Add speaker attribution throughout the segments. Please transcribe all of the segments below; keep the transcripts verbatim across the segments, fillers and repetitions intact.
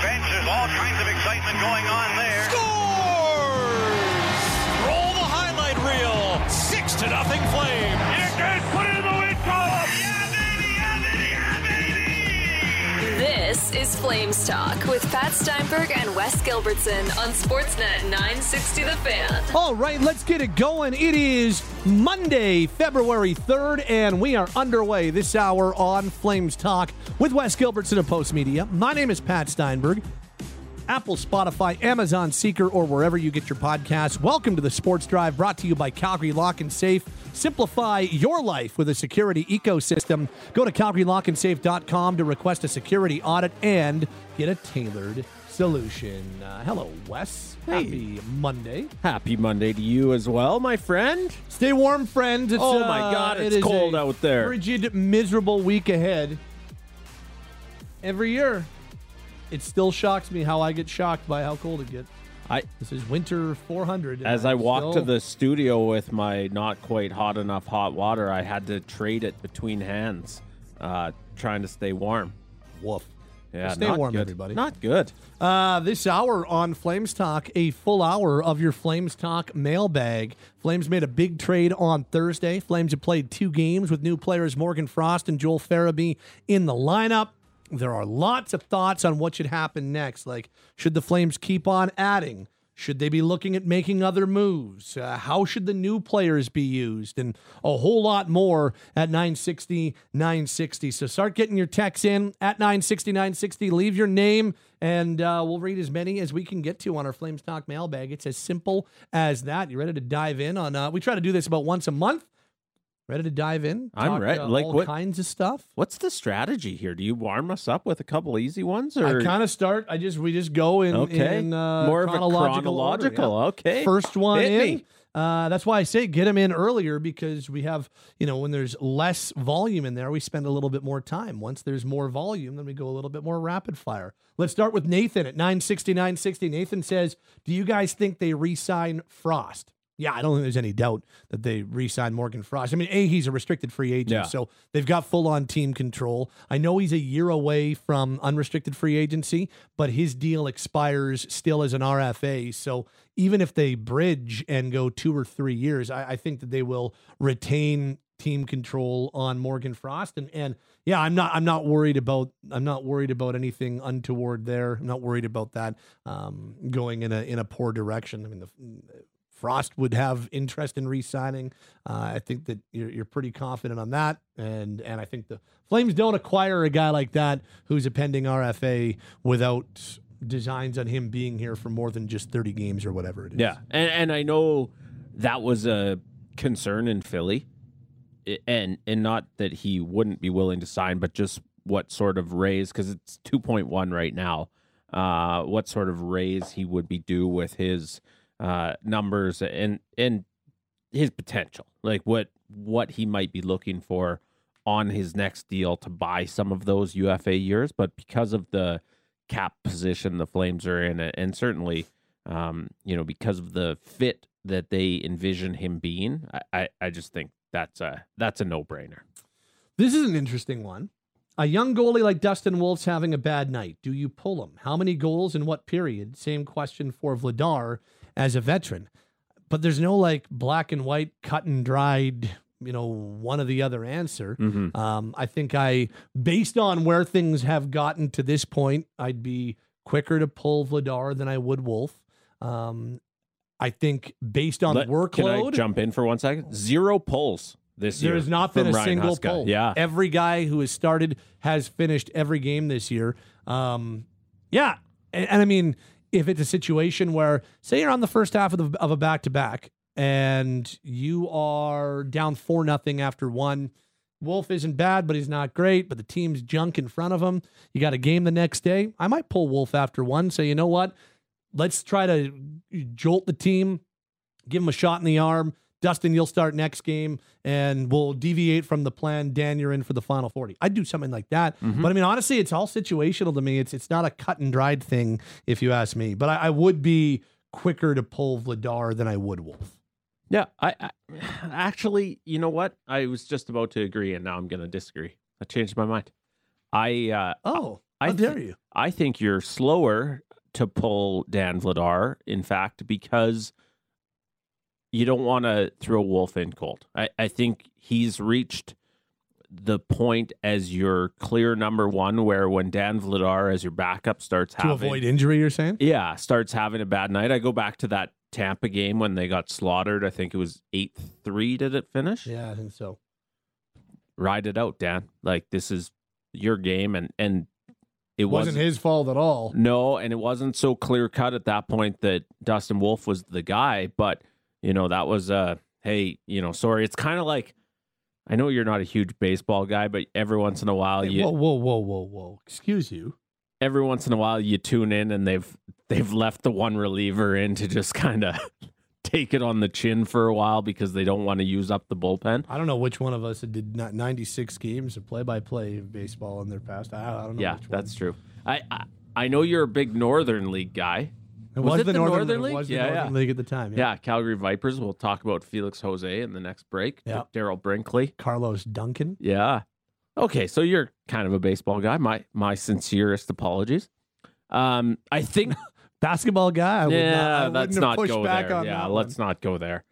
Speaker 1: bench. There's all kinds of excitement going on there.
Speaker 2: Scores! Roll the highlight reel. Six to nothing Flames.
Speaker 1: You can put it in the win column. Yeah, baby, yeah, baby, yeah, baby.
Speaker 3: This is Flames Talk with Pat Steinberg and Wes Gilbertson on Sportsnet nine sixty The Fan.
Speaker 4: All right, let's get it going. It is Monday, February third, and we are underway this hour on Flames Talk with Wes Gilbertson of Post Media. My name is Pat Steinberg. Apple, Spotify, Amazon, Seeker, or wherever you get your podcasts. Welcome to the Sports Drive, brought to you by Calgary Lock and Safe. Simplify your life with a security ecosystem. Go to calgary lock and safe dot com to request a security audit and get a tailored solution. Uh, hello, Wes.
Speaker 5: Hey.
Speaker 4: Happy Monday.
Speaker 5: Happy Monday to you as well, my friend.
Speaker 4: Stay warm, friends. It's,
Speaker 5: Oh,
Speaker 4: uh,
Speaker 5: my God,
Speaker 4: it
Speaker 5: it's
Speaker 4: is
Speaker 5: cold
Speaker 4: a
Speaker 5: out there.
Speaker 4: Frigid, miserable week ahead. Every year, it still shocks me how I get shocked by how cold it gets.
Speaker 5: I,
Speaker 4: This is winter four hundred. and
Speaker 5: as I
Speaker 4: I'm
Speaker 5: walked
Speaker 4: still-
Speaker 5: to the studio with my not quite hot enough hot water, I had to trade it between hands, uh, trying to stay warm.
Speaker 4: Woof.
Speaker 5: Yeah,
Speaker 4: Stay
Speaker 5: not
Speaker 4: warm,
Speaker 5: good.
Speaker 4: everybody.
Speaker 5: Not good.
Speaker 4: Uh, this hour on Flames Talk, a full hour of your Flames Talk mailbag. Flames made a big trade on Thursday. Flames have played two games with new players Morgan Frost and Joel Farabee in the lineup. There are lots of thoughts on what should happen next. Like, should the Flames keep on adding? Should they be looking at making other moves? Uh, how should the new players be used? And a whole lot more at nine sixty, nine sixty. So start getting your texts in at nine sixty, nine sixty. Leave your name, and uh, we'll read as many as we can get to on our Flames Talk mailbag. It's as simple as that. You ready to dive in on? Uh, we try to do this about once a month. Ready to dive in?
Speaker 5: I'm
Speaker 4: Talk,
Speaker 5: ready.
Speaker 4: Uh,
Speaker 5: Like
Speaker 4: all
Speaker 5: what-
Speaker 4: kinds of stuff.
Speaker 5: What's the strategy here? Do you warm us up with a couple easy ones, or
Speaker 4: I kind of start. I just we just go in,
Speaker 5: Okay.
Speaker 4: in uh,
Speaker 5: More of a
Speaker 4: chronological order,
Speaker 5: chronological,
Speaker 4: yeah.
Speaker 5: okay.
Speaker 4: First one
Speaker 5: Hit
Speaker 4: in.
Speaker 5: me.
Speaker 4: Uh, that's why I say get them in earlier, because we have, you know, when there's less volume in there, we spend a little bit more time. Once there's more volume, then we go a little bit more rapid fire. Let's start with Nathan at nine sixty, nine sixty. Nathan says, do you guys think they re-sign Frost? Yeah, I don't think there's any doubt that they re-sign Morgan Frost. I mean, A, he's a restricted free agent,
Speaker 5: Yeah.
Speaker 4: so they've got full-on team control. I know he's a year away from unrestricted free agency, but his deal expires still as an R F A. So even if they bridge and go two or three years, I, I think that they will retain team control on Morgan Frost. And and yeah, I'm not I'm not worried about I'm not worried about anything untoward there. I'm not worried about that um, going in a in a poor direction. I mean, the Frost would have interest in re-signing. Uh, I think that you're, you're pretty confident on that, and and I think the Flames don't acquire a guy like that who's a pending R F A without designs on him being here for more than just thirty games or whatever it is.
Speaker 5: Yeah, and and I know that was a concern in Philly, I- and and not that he wouldn't be willing to sign, but just what sort of raise, because it's two point one right now. Uh, what sort of raise he would be due with his uh, numbers and and his potential, like what what he might be looking for on his next deal to buy some of those U F A years, but because of the cap position the Flames are in, and certainly, um, you know, because of the fit that they envision him being, I, I, I just think that's a that's a no brainer.
Speaker 4: This is an interesting one. A young goalie like Dustin Wolf's having a bad night. Do you pull him? How many goals in what period? Same question for Vladar as a veteran. But there's no like black and white, cut and dried, you know, one or the other answer.
Speaker 5: Mm-hmm.
Speaker 4: Um, I think I, based on where things have gotten to this point, I'd be quicker to pull Vladar than I would Wolf. Um, I think based on
Speaker 5: Let-
Speaker 4: workload.
Speaker 5: Can I jump in for one second? Zero pulls this year.
Speaker 4: There has not been
Speaker 5: from
Speaker 4: a
Speaker 5: Ryan
Speaker 4: single
Speaker 5: Huska.
Speaker 4: pull.
Speaker 5: Yeah.
Speaker 4: Every guy who has started has finished every game this year. Um, yeah. And, and I mean, if it's a situation where, say you're on the first half of, the, of a back-to-back and you are down four nothing after one, Wolf isn't bad, but he's not great, but the team's junk in front of him. You got a game the next day. I might pull Wolf after one. Say, you know what? Let's try to jolt the team, give him a shot in the arm. Dustin, you'll start next game, and we'll deviate from the plan. Dan, you're in for the final forty. I'd do something like that.
Speaker 5: Mm-hmm.
Speaker 4: But, I mean, honestly, it's all situational to me. It's it's not a cut and dried thing, if you ask me. But I, I would be quicker to pull Vladar than I would Wolf.
Speaker 5: Yeah, I, I actually, you know what? I was just about to agree, and now I'm going to disagree. I changed my mind. I uh,
Speaker 4: Oh.
Speaker 5: I
Speaker 4: How dare
Speaker 5: th-
Speaker 4: you?
Speaker 5: I think you're slower to pull Dan Vladar, in fact, because you don't want to throw Wolf in cold. I, I think he's reached the point as your clear number one where when Dan Vladar as your backup starts
Speaker 4: To
Speaker 5: having...
Speaker 4: avoid injury, you're saying?
Speaker 5: Yeah, starts having a bad night. I go back to that Tampa game when they got slaughtered. I think it was eight three, did it finish?
Speaker 4: Yeah, I think so.
Speaker 5: Ride it out, Dan. Like, this is your game, and, and it
Speaker 4: It wasn't his fault at all.
Speaker 5: No, and it wasn't so clear cut at that point that Dustin Wolf was the guy, but you know, that was uh hey, you know, sorry. It's kind of like, I know you're not a huge baseball guy, but every once in a while
Speaker 4: Hey,
Speaker 5: you
Speaker 4: whoa, whoa, whoa, whoa, whoa. Excuse you.
Speaker 5: every once in a while you tune in and they've they've left the one reliever in to just kind of take it on the chin for a while because they don't want to use up the bullpen.
Speaker 4: I don't know which one of us did not ninety-six games of play-by-play of baseball in their past. I, I don't know.
Speaker 5: Yeah,
Speaker 4: which
Speaker 5: that's
Speaker 4: one.
Speaker 5: true. I, I I know you're a big Northern League guy.
Speaker 4: It
Speaker 5: Was
Speaker 4: was,
Speaker 5: it
Speaker 4: the
Speaker 5: the
Speaker 4: Northern,
Speaker 5: Northern
Speaker 4: League?
Speaker 5: League?
Speaker 4: It was the
Speaker 5: Yeah,
Speaker 4: Northern
Speaker 5: yeah.
Speaker 4: League at the time. Yeah.
Speaker 5: Yeah, Calgary Vipers. We'll talk about Felix Jose in the next break.
Speaker 4: Yeah.
Speaker 5: Daryl Brinkley.
Speaker 4: Carlos Duncan.
Speaker 5: Yeah. Okay, so you're kind of a baseball guy. My my sincerest apologies. Um, I think
Speaker 4: Basketball guy. I would
Speaker 5: yeah,
Speaker 4: not, I
Speaker 5: let's
Speaker 4: wouldn't have
Speaker 5: not
Speaker 4: pushed
Speaker 5: go
Speaker 4: back
Speaker 5: there.
Speaker 4: on
Speaker 5: Yeah,
Speaker 4: that
Speaker 5: let's
Speaker 4: one.
Speaker 5: not go there.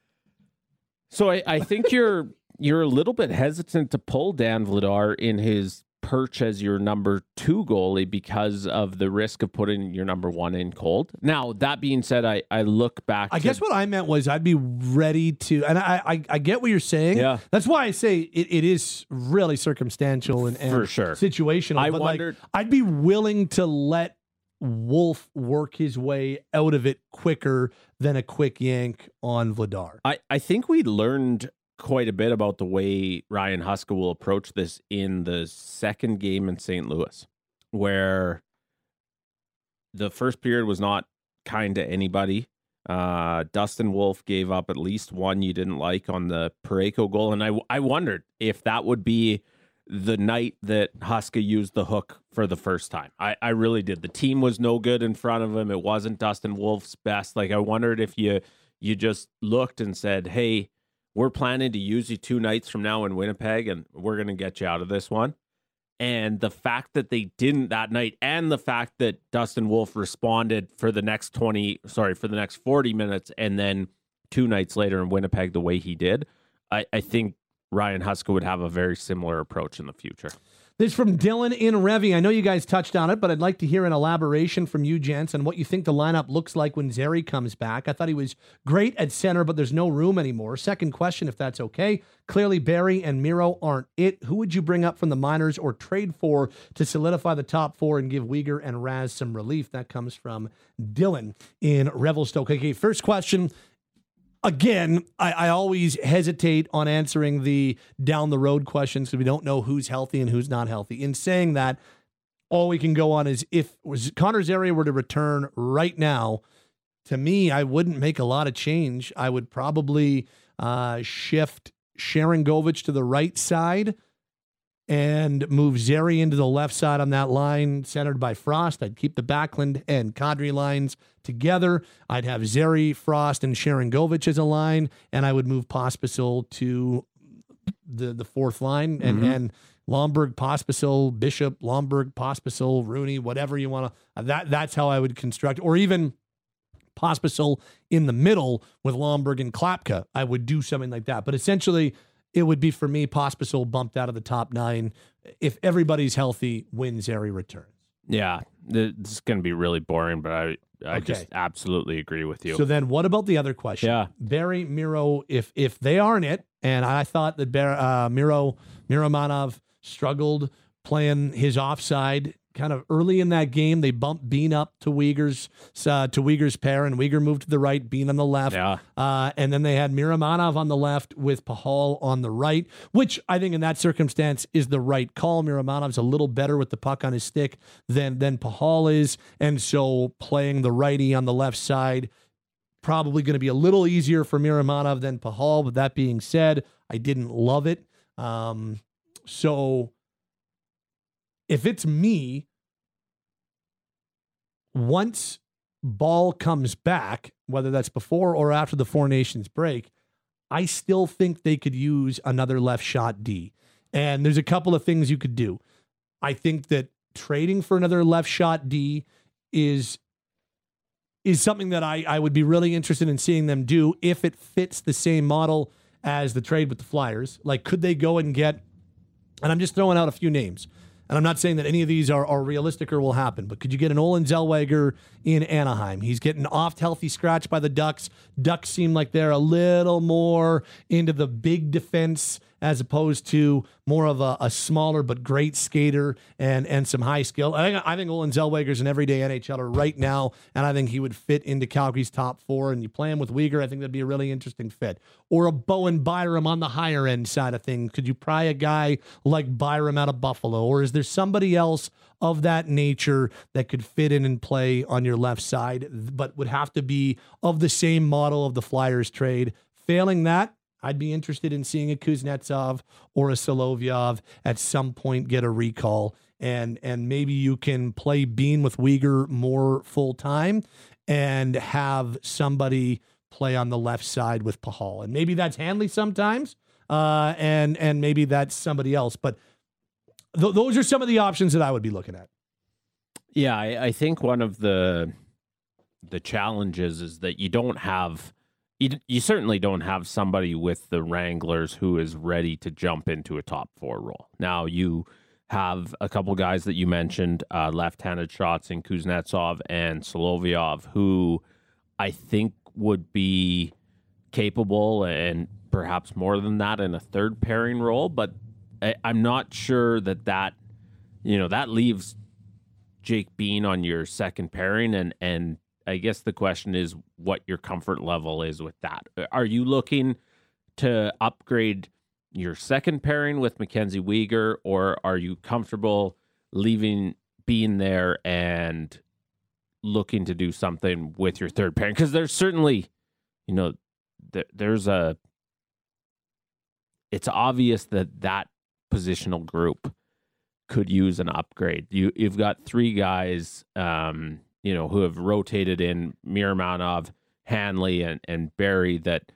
Speaker 5: So I, I think you're you're a little bit hesitant to pull Dan Vladar in his perch as your number two goalie because of the risk of putting your number one in cold. Now, that being said, I, I look back
Speaker 4: I
Speaker 5: to,
Speaker 4: guess what I meant was I'd be ready to, and I I, I get what you're saying.
Speaker 5: Yeah.
Speaker 4: That's why I say it, it is really circumstantial and, and
Speaker 5: For sure.
Speaker 4: situational.
Speaker 5: I
Speaker 4: but
Speaker 5: wondered-
Speaker 4: like, I'd be willing to let Wolf work his way out of it quicker than a quick yank on Vladar.
Speaker 5: I, I think we learned quite a bit about the way Ryan Huska will approach this in the second game in Saint Louis, where the first period was not kind to anybody. Uh, Dustin Wolf gave up at least one you didn't like on the Parayko goal, and I, I wondered if that would be the night that Huska used the hook for the first time. I, I really did. The team was no good in front of him. It wasn't Dustin Wolf's best. Like, I wondered if you you just looked and said, hey, we're planning to use you two nights from now in Winnipeg, and we're going to get you out of this one. And the fact that they didn't that night, and the fact that Dustin Wolf responded for the next twenty, sorry, for the next forty minutes, and then two nights later in Winnipeg the way he did, I, I think Ryan Huska would have a very similar approach in the future.
Speaker 4: This is from Dylan in Revy. I know you guys touched on it, but I'd like to hear an elaboration from you, gents, on what you think the lineup looks like when Zeri comes back. I thought he was great at center, but there's no room anymore. Second question, if that's okay. Clearly, Barry and Miro aren't it. Who would you bring up from the minors or trade for to solidify the top four and give Uyghur and Raz some relief? That comes from Dylan in Revelstoke. Okay, first question. Again, I, I always hesitate on answering the down the road questions because we don't know who's healthy and who's not healthy. In saying that, all we can go on is if was Connor Zary were to return right now, to me, I wouldn't make a lot of change. I would probably uh, shift Sharon Govich to the right side and move Zary into the left side on that line centered by Frost. I'd keep the Backlund and Kadri lines together. I'd have Zary, Frost, and Sharon Govich as a line, and I would move Pospisil to the the fourth line, and
Speaker 5: Mhm.
Speaker 4: and Lomberg, Pospisil, Bishop, Lomberg, Pospisil, Rooney, whatever you want to. That that's how I would construct, or even Pospisil in the middle with Lomberg and Klapka. I would do something like that, but essentially, it would be for me Pospisil bumped out of the top nine if everybody's healthy when Zary returns.
Speaker 5: Yeah, th- this is going to be really boring, but I I
Speaker 4: Okay.
Speaker 5: just absolutely agree with you.
Speaker 4: So then what about the other question?
Speaker 5: Yeah.
Speaker 4: Barry, Miro, if if they aren't it, and I thought that Bar- uh, Miro, Miromanov struggled playing his offside kind of early in that game. They bumped Bean up to Uyghur's, uh, to Uyghur's pair, and Uyghur moved to the right, Bean on the left.
Speaker 5: Yeah.
Speaker 4: Uh, and then they had Miromanov on the left with Pahal on the right, which I think in that circumstance is the right call. Miromanov's a little better with the puck on his stick than, than Pahal is. And so playing the righty on the left side, probably going to be a little easier for Miromanov than Pahal. But that being said, I didn't love it. Um, so if it's me, once Ball comes back, whether that's before or after the Four Nations break, I still think they could use another left shot D. And there's a couple of things you could do. I think that trading for another left shot D is is something that I, I would be really interested in seeing them do if it fits the same model as the trade with the Flyers. Like, could they go and get, and I'm just throwing out a few names, and I'm not saying that any of these are, are realistic or will happen, but could you get an Olen Zellweger in Anaheim? He's getting oft healthy scratch by the Ducks. Ducks seem like they're a little more into the big defense as opposed to more of a, a smaller but great skater and and some high skill. I think, I think Olen Zellweger's an everyday NHLer right now, and I think he would fit into Calgary's top four. And you play him with Weegar, I think that'd be a really interesting fit. Or a Bowen Byram on the higher end side of things. Could you pry a guy like Byram out of Buffalo? Or is there somebody else of that nature that could fit in and play on your left side, but would have to be of the same model of the Flyers trade? Failing that, I'd be interested in seeing a Kuznetsov or a Solovyov at some point get a recall, and and maybe you can play Bean with Weegar more full time and have somebody play on the left side with Pahal, and maybe that's Hanley sometimes, uh, and and maybe that's somebody else. But th- those are some of the options that I would be looking at.
Speaker 5: Yeah, I, I think one of the the challenges is that you don't have. You, you certainly don't have somebody with the Wranglers who is ready to jump into a top four role. Now, you have a couple guys that you mentioned, uh, left-handed shots in Kuznetsov and Solovyov, who I think would be capable and perhaps more than that in a third pairing role. But I, I'm not sure that that, you know, that leaves Jake Bean on your second pairing, and and I guess the question is what your comfort level is with that. Are you looking to upgrade your second pairing with Mackenzie Weegar, or are you comfortable leaving Bean there and looking to do something with your third pairing? Because there's certainly, you know, th- there's a, it's obvious that that positional group could use an upgrade. You, you've got three guys, um, you know, who have rotated in Miromanov, Hanley, and, and Barry that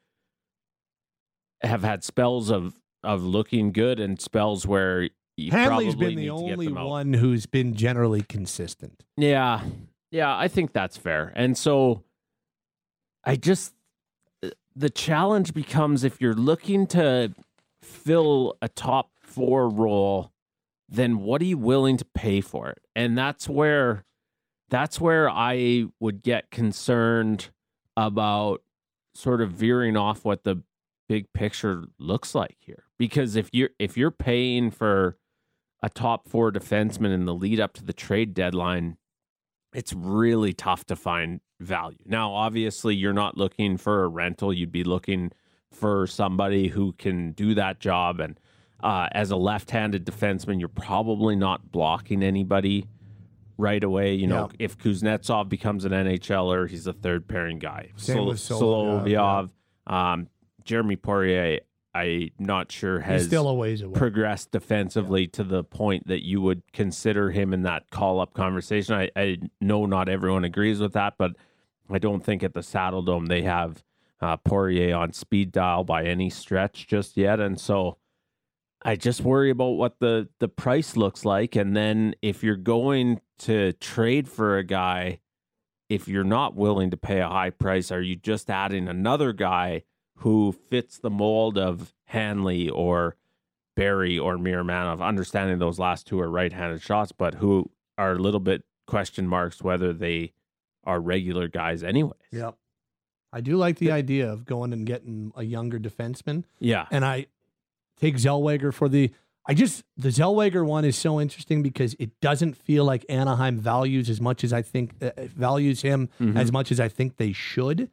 Speaker 5: have had spells of, of looking good and spells where you
Speaker 4: Hanley's
Speaker 5: probably
Speaker 4: been the
Speaker 5: need to get
Speaker 4: only
Speaker 5: them out.
Speaker 4: one who's been generally consistent.
Speaker 5: Yeah. Yeah, I think that's fair. And so I just, the challenge becomes if you're looking to fill a top four role, then what are you willing to pay for it? And that's where that's where I would get concerned about sort of veering off what the big picture looks like here. Because if you're if you're paying for a top four defenseman in the lead up to the trade deadline, it's really tough to find value. Now, obviously, you're not looking for a rental. You'd be looking for somebody who can do that job. And uh, as a left-handed defenseman, you're probably not blocking anybody right away. You know,
Speaker 4: Yeah.
Speaker 5: if Kuznetsov becomes an NHLer, he's a third pairing guy.
Speaker 4: Same
Speaker 5: Sol-
Speaker 4: with Solovyov,
Speaker 5: Solovyov, um, Jeremy Poirier, I'm not sure has
Speaker 4: He's still a ways away.
Speaker 5: progressed defensively to the point that you would consider him in that call-up conversation. I, I know not everyone agrees with that, but I don't think at the Saddle Dome they have uh, Poirier on speed dial by any stretch just yet. And so I just worry about what the, the price looks like. And then if you're going to trade for a guy, if you're not willing to pay a high price, are you just adding another guy who fits the mold of Hanley or Barry or Miromanov, understanding those last two are right-handed shots, but who are a little bit question marks whether they are regular guys anyways.
Speaker 4: Yep. I do like the idea of going and getting a younger defenseman.
Speaker 5: Yeah.
Speaker 4: And I take Zellweger for the, I just, the Zellweger one is so interesting because it doesn't feel like Anaheim values as much as I think, uh, values him
Speaker 5: Mhm.
Speaker 4: as much as I think they should.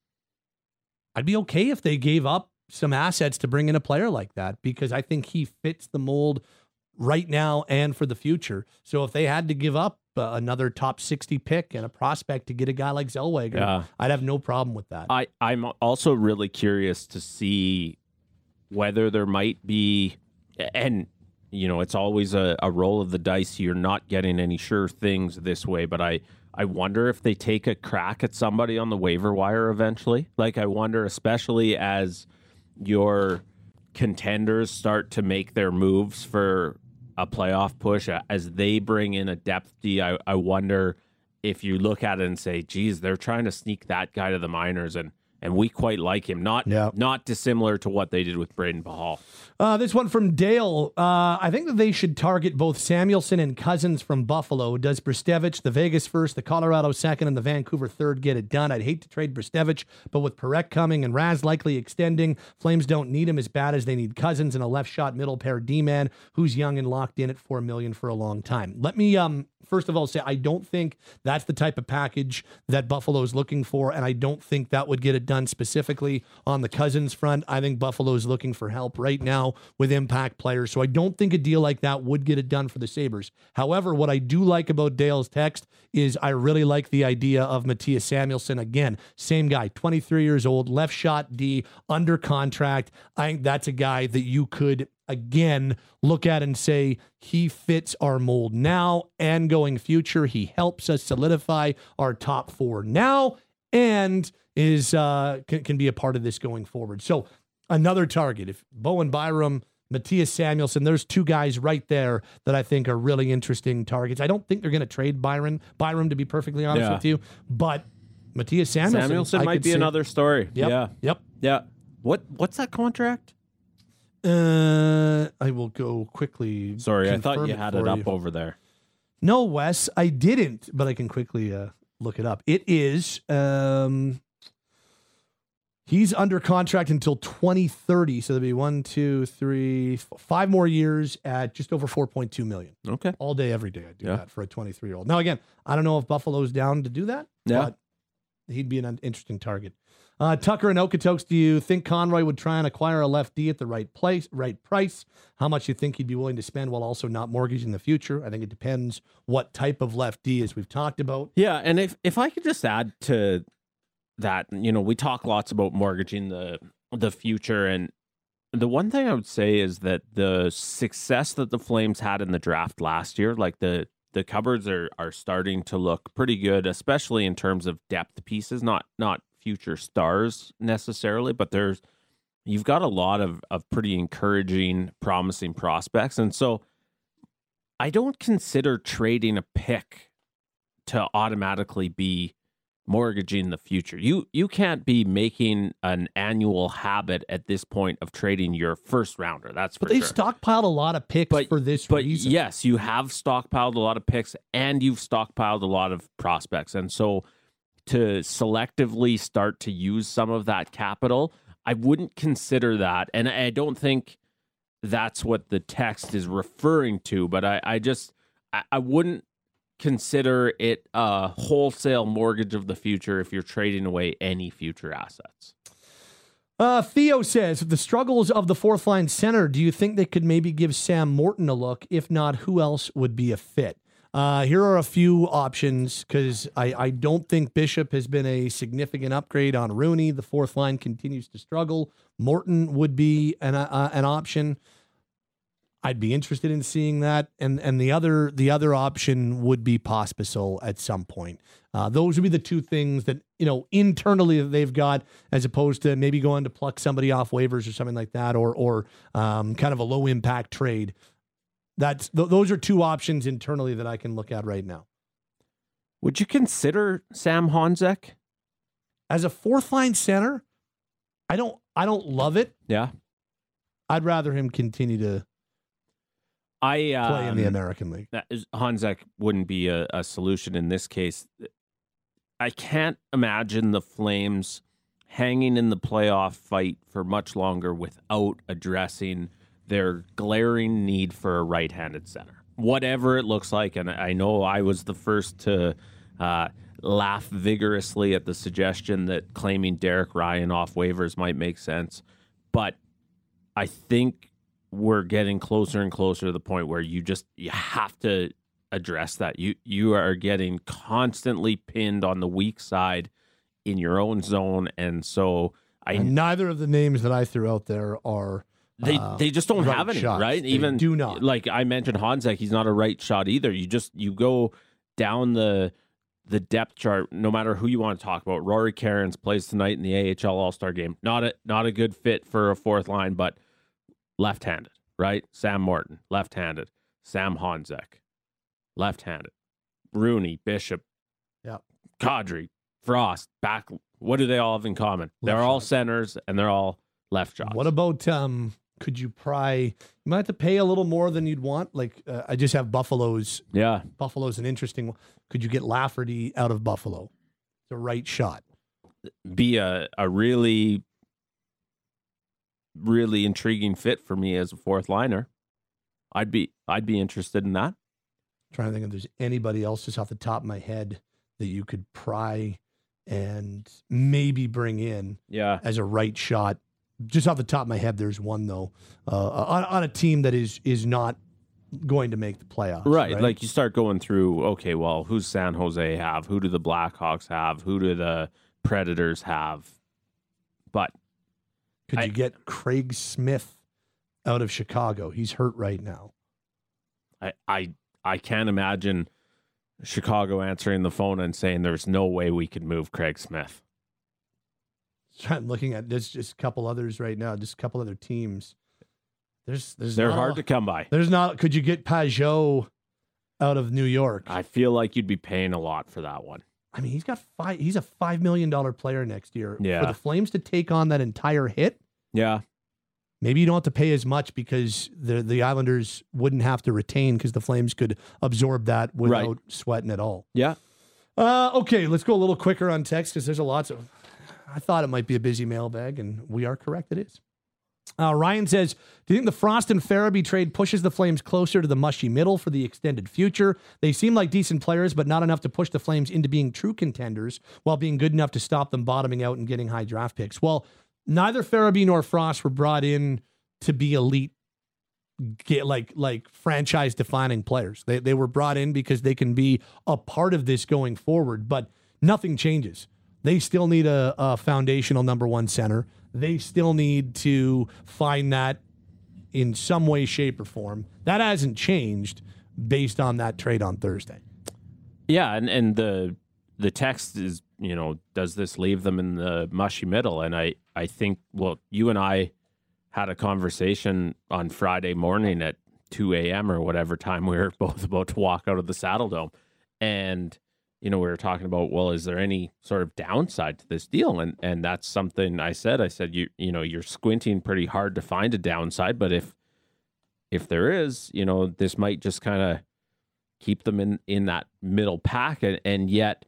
Speaker 4: I'd be okay if they gave up some assets to bring in a player like that because I think he fits the mold right now and for the future. So if they had to give up uh, another top sixty pick and a prospect to get a guy like Zellweger,
Speaker 5: Yeah.
Speaker 4: I'd have no problem with that.
Speaker 5: I, I'm also really curious to see whether there might be, and, you know, it's always a, a roll of the dice. You're not getting any sure things this way, but I, I wonder if they take a crack at somebody on the waiver wire eventually. Like, I wonder, especially as your contenders start to make their moves for a playoff push as they bring in a depth D. I, I wonder if you look at it and say, geez, they're trying to sneak that guy to the minors, and and we quite like him. Not
Speaker 4: Yeah.
Speaker 5: not dissimilar to what they did with Braden Pahal.
Speaker 4: Uh, this one from Dale. Uh, I think that they should target both Samuelson and Cousins from Buffalo. Does Bristevich, the Vegas first, the Colorado second, and the Vancouver third get it done? I'd hate to trade Bristevich, but with Parekh coming and Raz likely extending, Flames don't need him as bad as they need Cousins and a left shot middle pair D-man who's young and locked in at four million dollars for a long time. Let me um first of all say I don't think that's the type of package that Buffalo's looking for, and I don't think that would get it done specifically on the Cousins front. I think Buffalo's looking for help right now with impact players, so I don't think a deal like that would get it done for the Sabres. However, what I do like about Dale's text is I really like the idea of Matthias Samuelsson. Again, same guy, twenty-three years old, left shot D, under contract. I think that's a guy that you could, again, look at and say he fits our mold now and going future. He helps us solidify our top four now and is uh, can, can be a part of this going forward. So another target, if Bowen Byram, Matthias Samuelsson, there's two guys right there that I think are really interesting targets. I don't think they're going to trade Byron, Byram, to be perfectly honest
Speaker 5: Yeah.
Speaker 4: with you, but Matthias Samuelsson,
Speaker 5: Samuelsson
Speaker 4: I
Speaker 5: might
Speaker 4: could
Speaker 5: be
Speaker 4: see-
Speaker 5: another story.
Speaker 4: Yep,
Speaker 5: Yeah.
Speaker 4: Yep.
Speaker 5: Yeah. What What's that contract?
Speaker 4: Uh, I will go quickly.
Speaker 5: Sorry, I thought
Speaker 4: confirm
Speaker 5: you had
Speaker 4: for
Speaker 5: it up
Speaker 4: you.
Speaker 5: over there.
Speaker 4: No, Wes, I didn't, but I can quickly uh, look it up. It is, um, he's under contract until twenty thirty. So there'll be one, two, three, f- five more years at just over four point two million.
Speaker 5: Okay.
Speaker 4: All day, every day. I do
Speaker 5: Yeah.
Speaker 4: that for a twenty-three year old. Now, again, I don't know if Buffalo's down to do that,
Speaker 5: Yeah.
Speaker 4: but he'd be an interesting target. Uh, Tucker and Okotoks, do you think Conroy would try and acquire a left D at the right place, right price? How much do you think he'd be willing to spend while also not mortgaging the future? I think it depends what type of left D, as we've talked about.
Speaker 5: Yeah, and if if I could just add to that, you know, we talk lots about mortgaging the the future, and the one thing I would say is that the success that the Flames had in the draft last year, like the the cupboards are are starting to look pretty good, especially in terms of depth pieces, not not future stars necessarily, but there's you've got a lot of of pretty encouraging, promising prospects, and so I don't consider trading a pick to automatically be mortgaging the future. You you can't be making an annual habit at this point of trading your first rounder. That's for
Speaker 4: But they
Speaker 5: sure.
Speaker 4: stockpiled a lot of picks
Speaker 5: But-
Speaker 4: for this
Speaker 5: But
Speaker 4: reason.
Speaker 5: yes, you have stockpiled a lot of picks and you've stockpiled a lot of prospects. And so to selectively start to use some of that capital, I wouldn't consider that. And I don't think that's what the text is referring to, but I, I just, I, I wouldn't consider it a wholesale mortgage of the future if you're trading away any future assets.
Speaker 4: Uh, Theo says, the struggles of the fourth line center, do you think they could maybe give Sam Morton a look? If not, who else would be a fit? Uh, here are a few options because I, I don't think Bishop has been a significant upgrade on Rooney. The fourth line continues to struggle. Morton would be an uh, an option. I'd be interested in seeing that, and and the other the other option would be Pospisil at some point. Uh, those would be the two things that, you know, internally that they've got, as opposed to maybe going to pluck somebody off waivers or something like that, or or um, kind of a low impact trade. That's th- those are two options internally that I can look at right now.
Speaker 5: Would you consider Sam Honzek?
Speaker 4: As a fourth line center, I don't I don't love it.
Speaker 5: Yeah.
Speaker 4: I'd rather him continue to
Speaker 5: I um,
Speaker 4: play in the American League.
Speaker 5: that is, Honzek wouldn't be a, a solution in this case. I can't imagine the Flames hanging in the playoff fight for much longer without addressing their glaring need for a right-handed center, whatever it looks like. And I know I was the first to uh, laugh vigorously at the suggestion that claiming Derek Ryan off waivers might make sense, but I think we're getting closer and closer to the point where you just you have to address that. You you are getting constantly pinned on the weak side in your own zone, and so I
Speaker 4: And neither of the names that I threw out there are
Speaker 5: they
Speaker 4: uh,
Speaker 5: they just don't
Speaker 4: right
Speaker 5: have any,
Speaker 4: shots.
Speaker 5: right?
Speaker 4: They
Speaker 5: Even
Speaker 4: do not.
Speaker 5: like I mentioned Honzek, he's not a right shot either. You just you go down the the depth chart, no matter who you want to talk about. Rory Cairns plays tonight in the A H L All-Star game. Not a not a good fit for a fourth line, but left-handed, right? Sam Morton, left-handed. Sam Honzek, left-handed. Rooney, Bishop,
Speaker 4: Yeah.
Speaker 5: Kadri, Frost, back. What do they all have in common? They're
Speaker 4: Left
Speaker 5: all
Speaker 4: shot.
Speaker 5: centers and they're all left shots.
Speaker 4: What about um? Could you pry? You might have to pay a little more than you'd want. Like uh, I just have Buffalo's.
Speaker 5: Yeah.
Speaker 4: Buffalo's an interesting one. Could you get Lafferty out of Buffalo? The right shot.
Speaker 5: Be a, a really, really intriguing fit for me as a fourth liner. I'd be I'd be interested in that.
Speaker 4: Trying to think if there's anybody else just off the top of my head that you could pry and maybe bring in
Speaker 5: Yeah.
Speaker 4: as a right shot. Just off the top of my head, there's one though uh, on, on a team that is is not going to make the playoffs.
Speaker 5: Right. Like you start going through, okay, well, who's San Jose have? Who do the Blackhawks have? Who do the Predators have? But
Speaker 4: could
Speaker 5: I-
Speaker 4: you get Craig Smith out of Chicago? He's hurt right now.
Speaker 5: I I I can't imagine Chicago answering the phone and saying there's no way we could move Craig Smith.
Speaker 4: I'm looking at this, just a couple others right now, just a couple other teams. There's, there's
Speaker 5: They're
Speaker 4: not
Speaker 5: hard
Speaker 4: a-
Speaker 5: to come by.
Speaker 4: There's not. Could you get Pajot out of New York?
Speaker 5: I feel like you'd be paying a lot for that one.
Speaker 4: I mean, he's got five. He's a five million dollar player next year.
Speaker 5: Yeah.
Speaker 4: For the Flames to take on that entire hit,
Speaker 5: Yeah.
Speaker 4: maybe you don't have to pay as much because the the Islanders wouldn't have to retain because the Flames could absorb that without
Speaker 5: Right.
Speaker 4: sweating at all.
Speaker 5: Yeah.
Speaker 4: Uh, okay, let's go a little quicker on text because there's a lots of. I thought it might be a busy mailbag, and we are correct. It is. Uh, Ryan says, do you think the Frost and Farabee trade pushes the Flames closer to the mushy middle for the extended future? They seem like decent players, but not enough to push the Flames into being true contenders while being good enough to stop them bottoming out and getting high draft picks. Well, neither Farabee nor Frost were brought in to be elite, get like like franchise defining players. They they were brought in because they can be a part of this going forward, but nothing changes. They still need a, a foundational number one center. They still need to find that in some way, shape, or form. That hasn't changed based on that trade on Thursday.
Speaker 5: Yeah, and, and the the text is, you know, does this leave them in the mushy middle? And I, I think, well, you and I had a conversation on Friday morning at two a.m. or whatever time we were both about to walk out of the Saddle Dome. And, you know, we were talking about, well, is there any sort of downside to this deal? And and that's something I said. I said, you you know, you're squinting pretty hard to find a downside, but if if there is, you know, this might just kind of keep them in, in that middle pack. And, and yet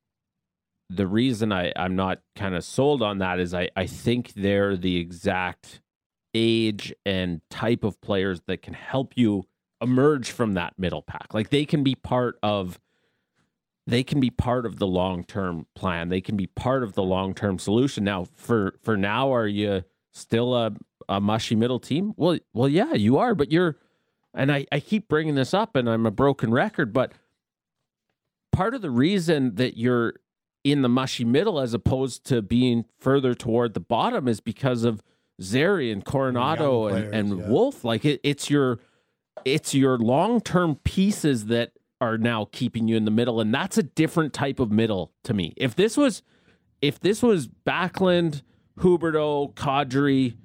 Speaker 5: the reason I, I'm not kind of sold on that is I, I think they're the exact age and type of players that can help you emerge from that middle pack. Like they can be part of they can be part of the long-term plan. They can be part of the long-term solution. Now, for for now, are you still a, a mushy middle team? Well, well, yeah, you are, but you're, and I, I keep bringing this up and I'm a broken record, but part of the reason that you're in the mushy middle as opposed to being further toward the bottom is because of Zary and Coronado
Speaker 4: Young
Speaker 5: and,
Speaker 4: players,
Speaker 5: and
Speaker 4: yeah.
Speaker 5: Wolf. Like it, it's your, it's your long-term pieces that are now keeping you in the middle, and that's a different type of middle to me. If this was, if this was Backlund, Huberdeau, Kadri,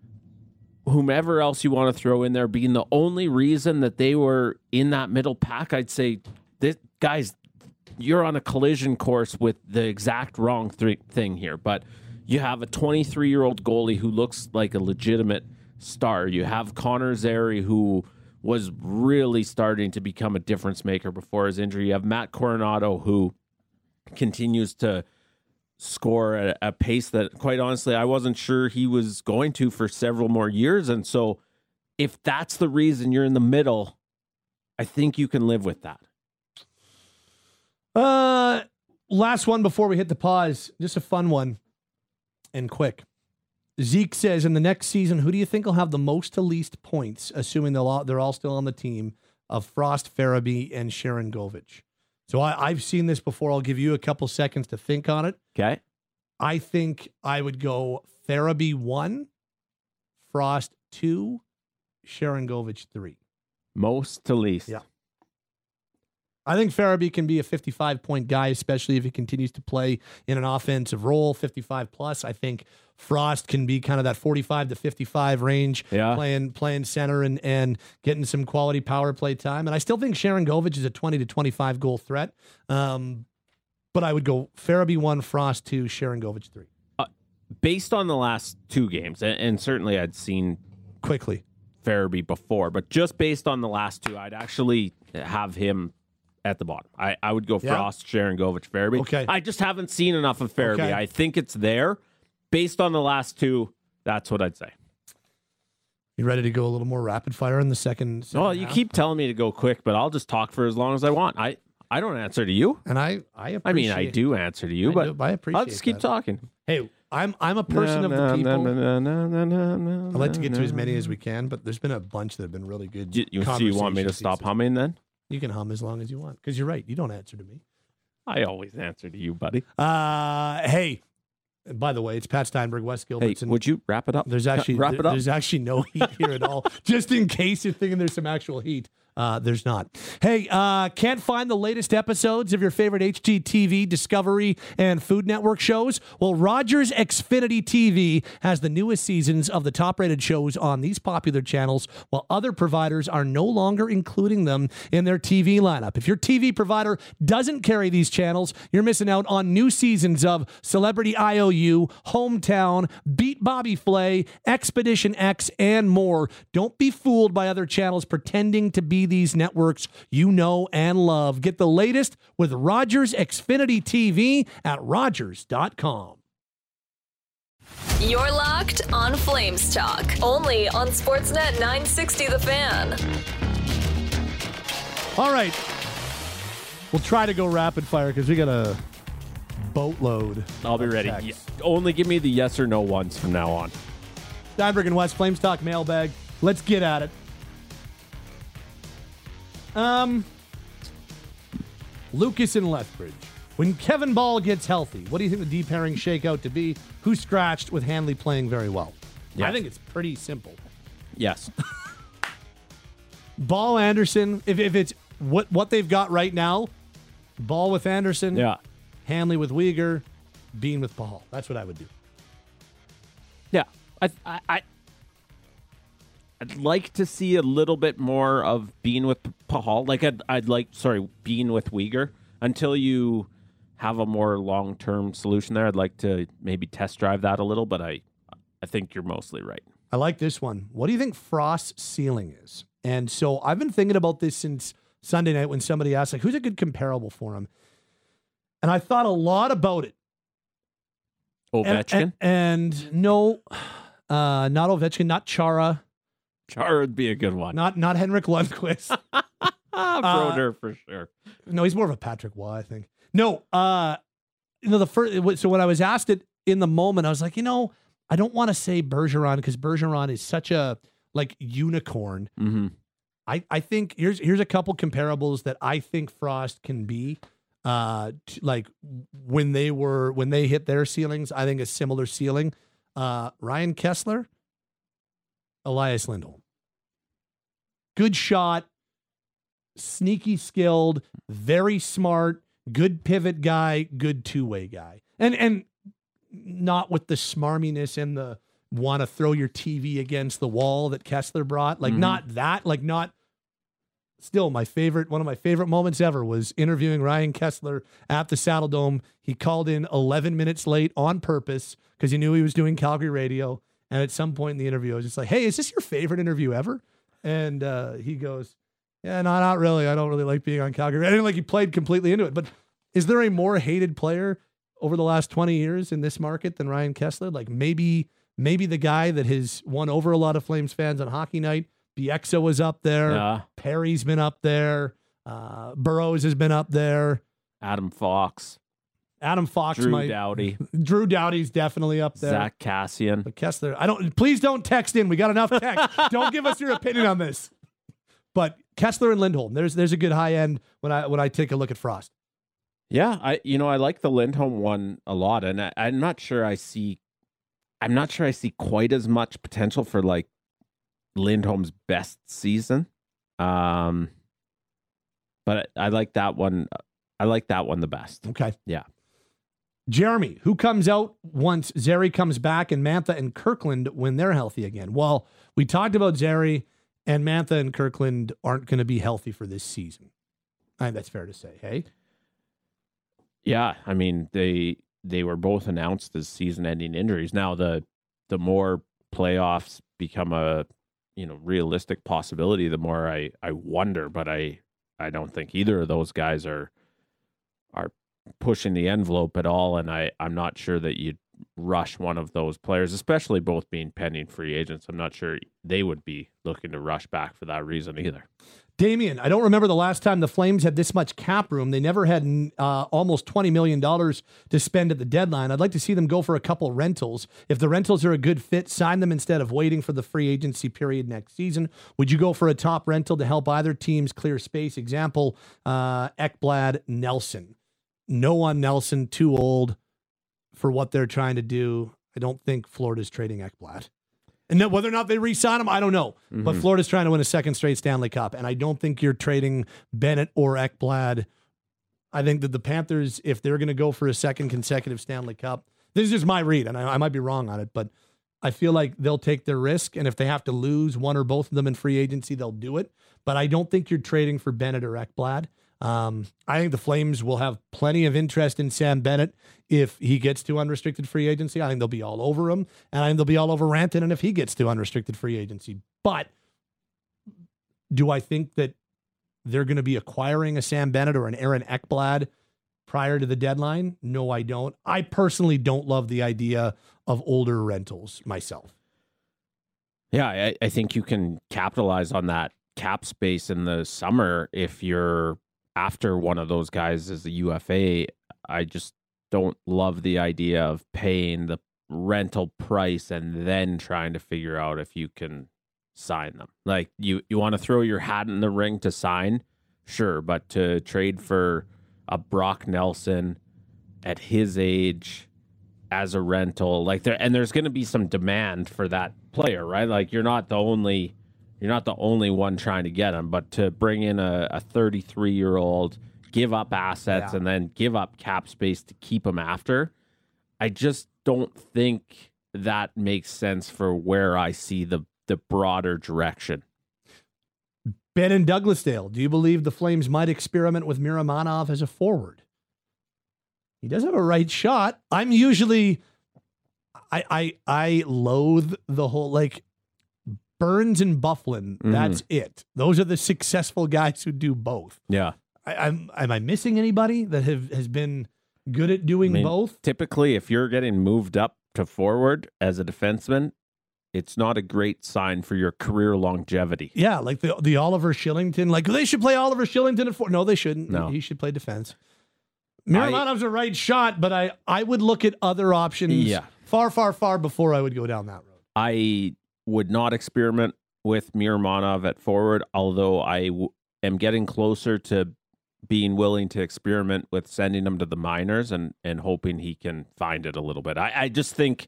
Speaker 5: whomever else you want to throw in there, being the only reason that they were in that middle pack, I'd say, this guys, you're on a collision course with the exact wrong th- thing here. But you have a twenty-three-year-old goalie who looks like a legitimate star. You have Connor Zary, who was really starting to become a difference maker before his injury. You have Matt Coronado, who continues to score at a pace that, quite honestly, I wasn't sure he was going to for several more years. And so if that's the reason you're in the middle, I think you can live with that.
Speaker 4: Uh, last one before we hit the pause. Just a fun one and quick. Zeke says, in the next season, who do you think will have the most to least points, assuming they'll all, they're all still on the team, of Frost, Farabee, and Sharon Govich? So I, I've seen this before. I'll give you a couple seconds to think on it.
Speaker 5: Okay.
Speaker 4: I think I would go Farabee one, Frost two, Sharon Govich three.
Speaker 5: Most to least.
Speaker 4: Yeah. I think Farabee can be a fifty-five point guy, especially if he continues to play in an offensive role, fifty-five plus. I think Frost can be kind of that forty-five to fifty-five range,
Speaker 5: Yeah.
Speaker 4: playing playing center and, and getting some quality power play time. And I still think Sharon Govich is a twenty to twenty-five goal threat. Um, but I would go Farabee one, Frost two, Sharon Govich three.
Speaker 5: Uh, based on the last two games, and, and certainly I'd seen
Speaker 4: Quickly.
Speaker 5: Farabee before, but just based on the last two, I'd actually have him at the bottom. I, I would go
Speaker 4: Yeah.
Speaker 5: Frost, Sharon Govich, Farabee.
Speaker 4: Okay.
Speaker 5: I just haven't seen enough of Farabee.
Speaker 4: Okay.
Speaker 5: I think it's there. Based on the last two, that's what I'd say.
Speaker 4: You ready to go a little more rapid fire in the second? second
Speaker 5: Well, you
Speaker 4: half?
Speaker 5: keep telling me to go quick, but I'll just talk for as long as I want. I, I don't answer to you.
Speaker 4: And I, I appreciate
Speaker 5: I mean, I do answer to you,
Speaker 4: I
Speaker 5: but
Speaker 4: do, I appreciate
Speaker 5: I'll just keep
Speaker 4: that.
Speaker 5: talking.
Speaker 4: Hey, I'm I'm a person of the people.
Speaker 5: I
Speaker 4: I'd like to get to as many as we can, but there's been a bunch that have been really good.
Speaker 5: You, you, so you want me to
Speaker 4: conversations
Speaker 5: stop
Speaker 4: these-
Speaker 5: humming then?
Speaker 4: You can hum as long as you want, because you're right. You don't answer to me.
Speaker 5: I always answer to you, buddy.
Speaker 4: Uh, hey, by the way, it's Pat Steinberg, Wes
Speaker 5: Hey,
Speaker 4: Gilbertson.
Speaker 5: would you wrap it up?
Speaker 4: There's actually
Speaker 5: wrap it
Speaker 4: there-
Speaker 5: up.
Speaker 4: there's actually no heat here at all. Just in case you're thinking there's some actual heat. Uh, there's not. Hey, uh, can't find the latest episodes of your favorite H G T V, Discovery, and Food Network shows? Well, Rogers Xfinity T V has the newest seasons of the top-rated shows on these popular channels, while other providers are no longer including them in their T V lineup. If your T V provider doesn't carry these channels, you're missing out on new seasons of Celebrity I O U, Hometown, Beat Bobby Flay, Expedition X, and more. Don't be fooled by other channels pretending to be these networks you know and love. Get the latest with Rogers Xfinity T V at rogers dot com.
Speaker 3: You're locked on Flames Talk, only on Sportsnet nine sixty The Fan.
Speaker 4: All right. We'll try to go rapid fire because we got a boatload.
Speaker 5: I'll be
Speaker 4: of
Speaker 5: ready.
Speaker 4: texts.
Speaker 5: Ye- Only give me the yes or no ones from now on.
Speaker 4: Steinberg and West Flames Talk mailbag. Let's get at it. Um, Lucas and Lethbridge. When Kevin Ball gets healthy, what do you think the D pairing shake out to be? Who scratched with Hanley playing very well?
Speaker 5: Yeah.
Speaker 4: I think it's pretty simple.
Speaker 5: Yes.
Speaker 4: Ball Anderson, if, if it's what, what they've got right now, Ball with Anderson,
Speaker 5: Yeah.
Speaker 4: Hanley with Weegar, Bean with Pahal. That's what I would do.
Speaker 5: Yeah. I, I, I, I'd like to see a little bit more of Bean with Pahal. Like, I'd, I'd like, sorry, Bean with Weegar until you have a more long-term solution there. I'd like to maybe test drive that a little, but I, I think you're mostly right.
Speaker 4: I like this one. What do you think Frost's ceiling is? And so I've been thinking about this since Sunday night when somebody asked, like, who's a good comparable for him? And I thought a lot about it. And-
Speaker 5: Ovechkin?
Speaker 4: And, and no, uh, not Ovechkin, not Chara,
Speaker 5: Char would be a good one.
Speaker 4: not not Henrik Lundqvist.
Speaker 5: Ah, Broder for sure.
Speaker 4: No, he's more of a Patrick Waugh, I think. No, uh, you know, the first, so when I was asked it in the moment, I was like, you know, I don't want to say Bergeron because Bergeron is such a like unicorn.
Speaker 5: Mm-hmm.
Speaker 4: I, I think here's here's a couple comparables that I think Frost can be. Uh, t- like when they were when they hit their ceilings, I think a similar ceiling. Uh, Ryan Kessler, Elias Lindholm, good shot, sneaky skilled, very smart, good pivot guy, good two way guy, and and not with the smarminess and the want to throw your T V against the wall that Kessler brought. Like
Speaker 5: Mhm.
Speaker 4: not that, like not. Still, my favorite, one of my favorite moments ever was interviewing Ryan Kessler at the Saddle Dome. He called in eleven minutes late on purpose because he knew he was doing Calgary radio. And at some point in the interview, I was just like, hey, is this your favorite interview ever? And uh, he goes, yeah, no, not really. I don't really like being on Calgary. I didn't like he played completely into it. But is there a more hated player over the last twenty years in this market than Ryan Kessler? Like maybe, maybe the guy that has won over a lot of Flames fans on hockey night. Bieksa was up there.
Speaker 5: Yeah.
Speaker 4: Perry's been up there. Uh, Burroughs has been up there.
Speaker 5: Adam Fox,
Speaker 4: Adam Fox
Speaker 5: Drew
Speaker 4: might.
Speaker 5: Doughty,
Speaker 4: Drew Doughty's definitely up there.
Speaker 5: Zach Cassian.
Speaker 4: But Kessler, I don't. Please don't text in. We got enough text. Don't give us your opinion on this. But Kessler and Lindholm, there's there's a good high end when I when I take a look at Frost.
Speaker 5: Yeah, I you know I like the Lindholm one a lot, and I, I'm not sure I see, I'm not sure I see quite as much potential for like Lindholm's best season, um, but I like that one. I like that one the best.
Speaker 4: Okay.
Speaker 5: Yeah.
Speaker 4: Jeremy, who comes out once Zary comes back and Mantha and Kirkland when they're healthy again? Well, we talked about Zary, and Mantha and Kirkland aren't going to be healthy for this season. I think that's fair to say, hey?
Speaker 5: Yeah, I mean, they they were both announced as season-ending injuries. Now, the the more playoffs become a, you know, realistic possibility, the more I, I wonder, but I I don't think either of those guys are are pushing the envelope at all, and I, I'm not sure that you'd rush one of those players, especially both being pending free agents. I'm not sure they would be looking to rush back for that reason either.
Speaker 4: Damian, I don't remember the last time the Flames had this much cap room. They never had uh, almost twenty million dollars to spend at the deadline. I'd like to see them go for a couple rentals. If the rentals are a good fit, sign them instead of waiting for the free agency period next season. Would you go for a top rental to help either teams clear space? Example, uh, Ekblad, Nelson. No on Nelson, too old for what they're trying to do. I don't think Florida's trading Ekblad. And then whether or not they re-sign him, I don't know. Mm-hmm. But Florida's trying to win a second straight Stanley Cup, and I don't think you're trading Bennett or Ekblad. I think that the Panthers, if they're going to go for a second consecutive Stanley Cup, this is just my read, and I, I might be wrong on it, but I feel like they'll take their risk, and if they have to lose one or both of them in free agency, they'll do it. But I don't think you're trading for Bennett or Ekblad. Um, I think the Flames will have plenty of interest in Sam Bennett if he gets to unrestricted free agency. I think they'll be all over him, and I think they'll be all over Rantanen if he gets to unrestricted free agency. But do I think that they're going to be acquiring a Sam Bennett or an Aaron Ekblad prior to the deadline? No, I don't. I personally don't love the idea of older rentals myself.
Speaker 5: Yeah, I, I think you can capitalize on that cap space in the summer if you're after one of those guys as a U F A. I just don't love the idea of paying the rental price and then trying to figure out if you can sign them. Like, you, you want to throw your hat in the ring to sign, sure, but to trade for a Brock Nelson at his age as a rental, like there, and there's going to be some demand for that player, right? Like, you're not the only You're not the only one trying to get him, but to bring in a, a thirty-three-year-old, give up assets, yeah. and then give up cap space to keep him after, I just don't think that makes sense for where I see the, the broader direction.
Speaker 4: Ben in Douglasdale, do you believe the Flames might experiment with Miramanov as a forward? He does have a right shot. I'm usually, I I I loathe the whole, like, Burns and Bufflin, mm-hmm. that's it. Those are the successful guys who do both.
Speaker 5: Yeah.
Speaker 4: I, I'm, am I missing anybody that have has been good at doing I mean, both?
Speaker 5: Typically, if you're getting moved up to forward as a defenseman, it's not a great sign for your career longevity.
Speaker 4: Yeah, like the the Oliver Shillington. Like, they should play Oliver Shillington at forward. No, they shouldn't. No. He should play defense. Miramanov's a right shot, but I, I would look at other options
Speaker 5: yeah.
Speaker 4: far, far, far before I would go down that road.
Speaker 5: I would not experiment with Miramanov at forward, although I w- am getting closer to being willing to experiment with sending him to the minors and, and hoping he can find it a little bit. I, I just think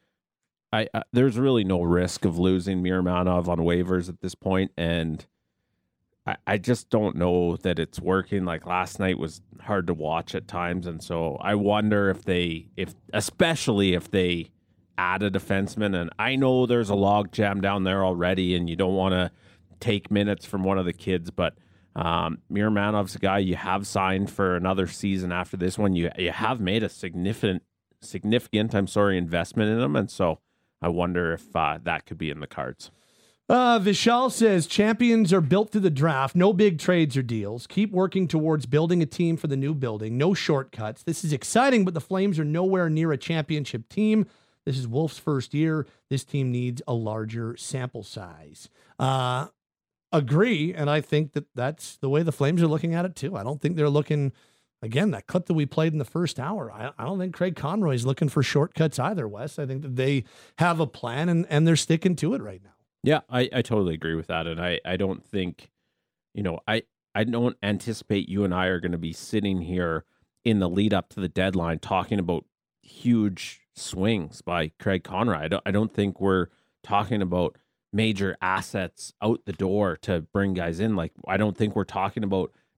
Speaker 5: I uh, there's really no risk of losing Miramanov on waivers at this point, and I, I just don't know that it's working. Like, last night was hard to watch at times, and so I wonder if they, if especially if they add a defenseman, and I know there's a log jam down there already, and you don't want to take minutes from one of the kids, but um, Miramanov's a guy you have signed for another season after this one. You you have made a significant, significant, I'm sorry, investment in him, and so I wonder if uh, that could be in the cards.
Speaker 4: Uh, Vishal says, champions are built through the draft. No big trades or deals. Keep working towards building a team for the new building. No shortcuts. This is exciting, but the Flames are nowhere near a championship team. This is Wolf's first year. This team needs a larger sample size. Uh, agree, and I think that that's the way the Flames are looking at it too. I don't think they're looking, again, that clip that we played in the first hour, I, I don't think Craig Conroy's looking for shortcuts either, Wes. I think that they have a plan, and, and they're sticking to it right now.
Speaker 5: Yeah, I, I totally agree with that, and I, I don't think, you know, I, I don't anticipate you and I are going to be sitting here in the lead up to the deadline talking about huge swings by Craig Conroy. I don't, I don't think we're talking about major assets out the door to bring guys in. Like, I don't think we're talking about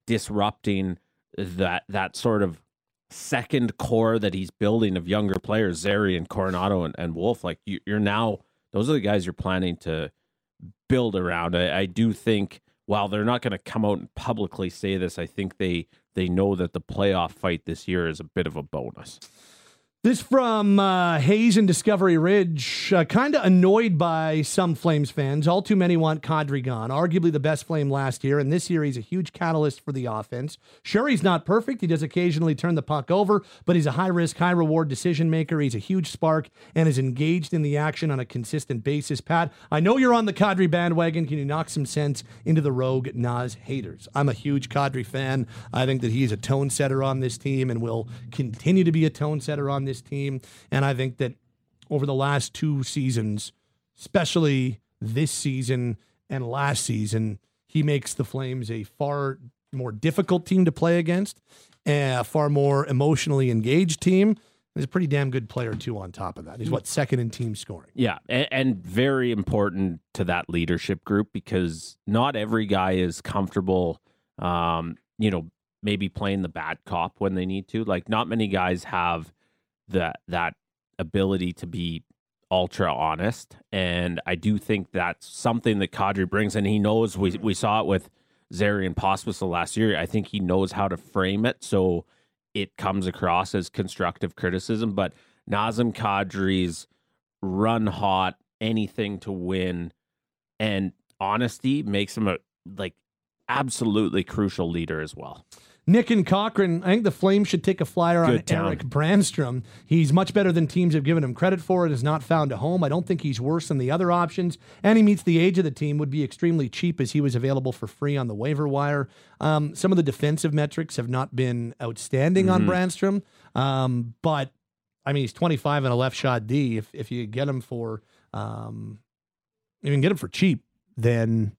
Speaker 5: disrupting that that sort of second core that he's building of younger players, Zary and Coronado and, and Wolf. Like you, you're now, those are the guys you're planning to build around. I, I do think, while they're not going to come out and publicly say this, I think they they know that the playoff fight this year is a bit of a bonus.
Speaker 4: This from uh, Hayes and Discovery Ridge. Uh, kind of annoyed by some Flames fans. All too many want Kadri gone. Arguably the best Flame last year, and this year he's a huge catalyst for the offense. Sure, he's not perfect. He does occasionally turn the puck over, but he's a high-risk, high-reward decision maker. He's a huge spark and is engaged in the action on a consistent basis. Pat, I know you're on the Kadri bandwagon. Can you knock some sense into the rogue Naz haters? I'm a huge Kadri fan. I think that he's a tone setter on this team and will continue to be a tone setter on this team. And I think that over the last two seasons, especially this season and last season, he makes the Flames a far more difficult team to play against, a far more emotionally engaged team. He's a pretty damn good player, too, on top of that. He's, what, second in team scoring.
Speaker 5: Yeah, and, and very important to that leadership group, because not every guy is comfortable, um, you know, maybe playing the bad cop when they need to. Like, not many guys have that that ability to be ultra honest, and I do think that's something that Kadri brings, and he knows. We we saw it with Zary and Pospisil last year. I think he knows how to frame it so it comes across as constructive criticism. But Nazem Kadri's run hot, anything to win, and honesty makes him a like absolutely crucial leader as well.
Speaker 4: Nick and Cochrane, I think the Flames should take a flyer on Eric Brandstrom. He's much better than teams have given him credit for. It has not found a home. I don't think he's worse than the other options. And he meets the age of the team, would be extremely cheap as he was available for free on the waiver wire. Um, some of the defensive metrics have not been outstanding mm-hmm. on Brandstrom. Um, but, I mean, he's twenty-five and a left shot D. If if you get him for, um, you can get him for cheap, then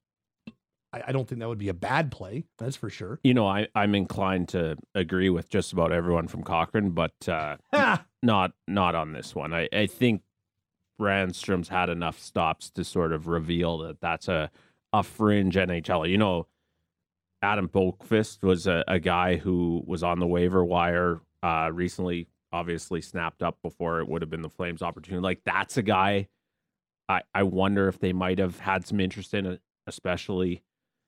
Speaker 4: I don't think that would be a bad play. That's for sure.
Speaker 5: You know, I, I'm inclined to agree with just about everyone from Cochrane, but uh,
Speaker 4: ah.
Speaker 5: not not on this one. I, I think Brandstrom's had enough stops to sort of reveal that that's a, a fringe N H L. You know, Adam Boqvist was a, a guy who was on the waiver wire uh, recently, obviously snapped up before it would have been the Flames' opportunity. Like, that's a guy I, I wonder if they might have had some interest in, especially...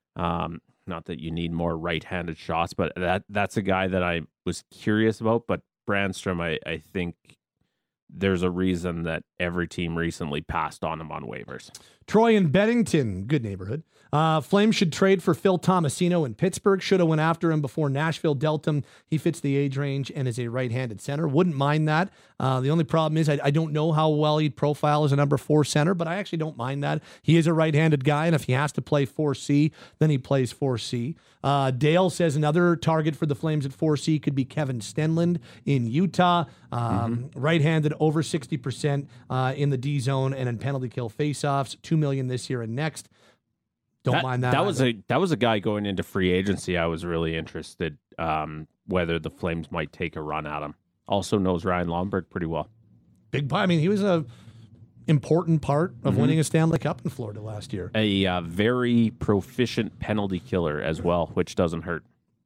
Speaker 5: Um, not that you need more right-handed shots, but that that's a guy that I was curious about. But Brandstrom, I, I think there's a reason that every team recently passed on him on waivers.
Speaker 4: Troy and Bennington, good neighborhood. Uh, Flames should trade for Phil Tomasino in Pittsburgh. Should have went after him before Nashville dealt him. He fits the age range and is a right-handed center. Wouldn't mind that. Uh, the only problem is I, I don't know how well he'd profile as a number four center, but I actually don't mind that. He is a right-handed guy, and if he has to play four C, then he plays four C. Uh, Dale says another target for the Flames at four C could be Kevin Stenlund in Utah. Um, mm-hmm. Right-handed, over sixty percent uh, in the D zone and in penalty kill faceoffs. Two million this year and next. Don't
Speaker 5: that,
Speaker 4: mind that.
Speaker 5: That
Speaker 4: either.
Speaker 5: was a that was a guy going into free agency. I was really interested um, whether the Flames might take a run at him. Also knows Ryan Lomberg pretty well.
Speaker 4: Big, I mean, he was a important part of
Speaker 5: mm-hmm.
Speaker 4: winning a Stanley Cup in Florida last year.
Speaker 5: A uh, very proficient penalty killer as well, which doesn't hurt.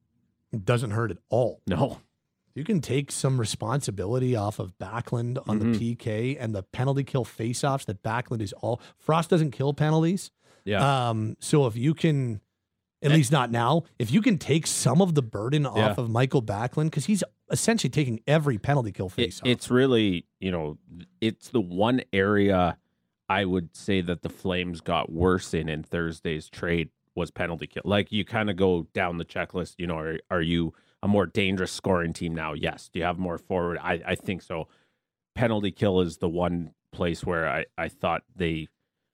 Speaker 4: It doesn't hurt at all.
Speaker 5: No.
Speaker 4: You can take some responsibility off of Backlund on mm-hmm. the P K and the penalty kill faceoffs that Backlund is all. Frost doesn't kill penalties.
Speaker 5: Yeah.
Speaker 4: Um, so if you can, at and, least not now, if you can take some of the burden yeah. off of Michael Backlund, because he's essentially taking every penalty kill faceoff.
Speaker 5: It, it's really, you know, it's the one area I would say that the Flames got worse in in Thursday's trade was penalty kill. Like, you kind of go down the checklist, you know, are, are you a more dangerous scoring team now? Yes. Do you have more forward? I, I think so. Penalty kill is the one place where I, I thought they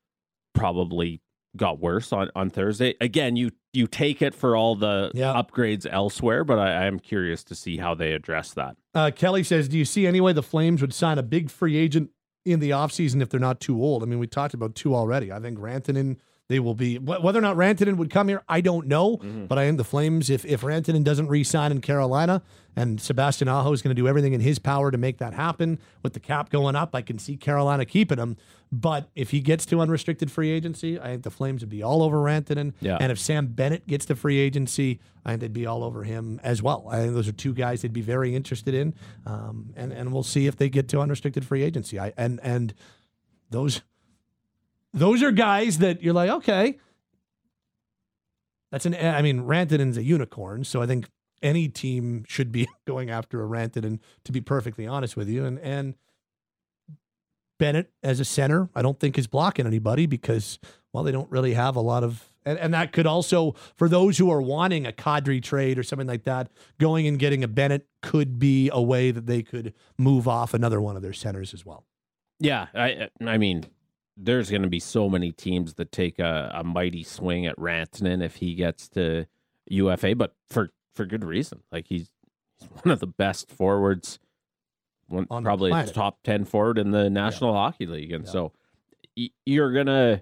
Speaker 5: probably got worse on, on Thursday. Again, you you take it for all the yeah. upgrades elsewhere, but I, I am curious to see how they address that.
Speaker 4: Uh, Kelly says, do you see any way the Flames would sign a big free agent in the offseason if they're not too old? I mean, we talked about two already. I think Rantanen they will be. Wh- Whether or not Rantanen would come here, I don't know.
Speaker 5: Mm-hmm.
Speaker 4: But I think the Flames, if if Rantanen doesn't re-sign in Carolina, and Sebastian Aho is going to do everything in his power to make that happen, with the cap going up, I can see Carolina keeping him. But if he gets to unrestricted free agency, I think the Flames would be all over Rantanen.
Speaker 5: Yeah.
Speaker 4: And if Sam Bennett gets to free agency, I think they'd be all over him as well. I think those are two guys they'd be very interested in. Um, and, and we'll see if they get to unrestricted free agency. I and and those those are guys that you're like, okay. That's an I mean, Rantanen's a unicorn, so I think any team should be going after a Rantanen, to be perfectly honest with you. And and Bennett as a center, I don't think is blocking anybody because, well, they don't really have a lot of, and, and that could also, for those who are wanting a Kadri trade or something like that, going and getting a Bennett could be a way that they could move off another one of their centers as well.
Speaker 5: Yeah, I I mean, there's going to be so many teams that take a, a mighty swing at Rantanen if he gets to U F A, but for, for good reason. Like he's, he's one of the best forwards. One,
Speaker 4: On
Speaker 5: probably
Speaker 4: the
Speaker 5: the top ten forward in the National yeah. Hockey League, and yeah. so y- you're gonna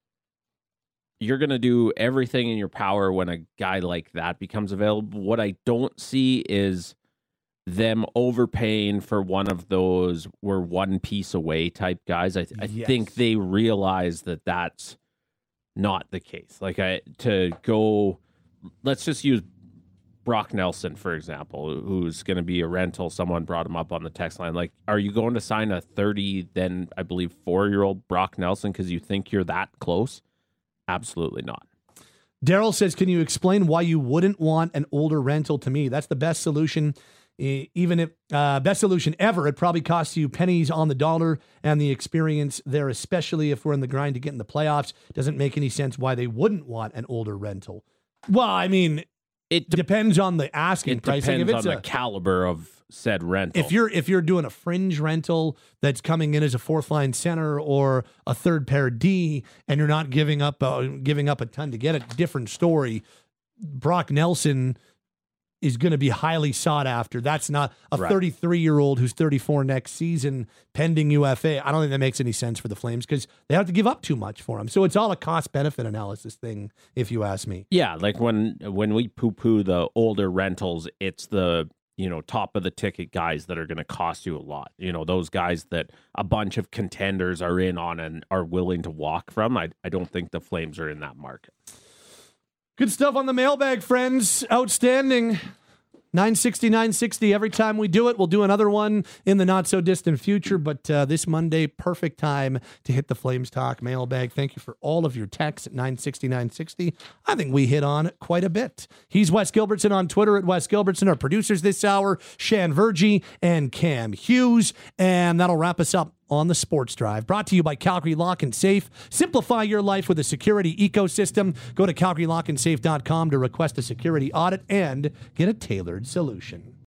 Speaker 5: you're gonna do everything in your power when a guy like that becomes available. What I don't see is them overpaying for one of those we're one piece away type guys. I, th- I
Speaker 4: yes.
Speaker 5: think they realize that that's not the case. Like I to go, let's just use Brock Nelson, for example, who's going to be a rental. Someone brought him up on the text line. Like, are you going to sign a thirty, then I believe four-year-old Brock Nelson because you think you're that close? Absolutely not.
Speaker 4: Daryl says, can you explain why you wouldn't want an older rental? To me, that's the best solution. Even if uh, best solution ever, it probably costs you pennies on the dollar, and the experience there, especially if we're in the grind to get in the playoffs, doesn't make any sense why they wouldn't want an older rental. Well, I mean,
Speaker 5: It de-
Speaker 4: depends on the asking
Speaker 5: it
Speaker 4: price.
Speaker 5: depends
Speaker 4: Like if it's
Speaker 5: on
Speaker 4: a,
Speaker 5: the caliber of said rental.
Speaker 4: If you're if you're doing a fringe rental that's coming in as a fourth line center or a third pair D, and you're not giving up uh, giving up a ton to get it, different story. Brock Nelson is going to be highly sought after. That's not a
Speaker 5: Right.
Speaker 4: thirty-three year old who's thirty-four next season, pending U F A. I don't think that makes any sense for the Flames because they have to give up too much for him. So it's all a cost benefit analysis thing, if you ask me.
Speaker 5: Yeah, like when when we poo poo the older rentals, it's the you know top of the ticket guys that are going to cost you a lot. You know those guys that a bunch of contenders are in on and are willing to walk from. I I don't think the Flames are in that market.
Speaker 4: Good stuff on the mailbag, friends. Outstanding. nine sixty, nine sixty every time we do it. We'll do another one in the not-so-distant future, but uh, this Monday, perfect time to hit the Flames Talk mailbag. Thank you for all of your texts at nine sixty, nine sixty. I think we hit on quite a bit. He's Wes Gilbertson on Twitter at Wes Gilbertson. Our producers this hour, Shan Vergy and Cam Hughes, and that'll wrap us up on the Sports Drive. Brought to you by Calgary Lock and Safe. Simplify your life with a security ecosystem. Go to calgary lock and safe dot com to request a security audit and get a tailored solution.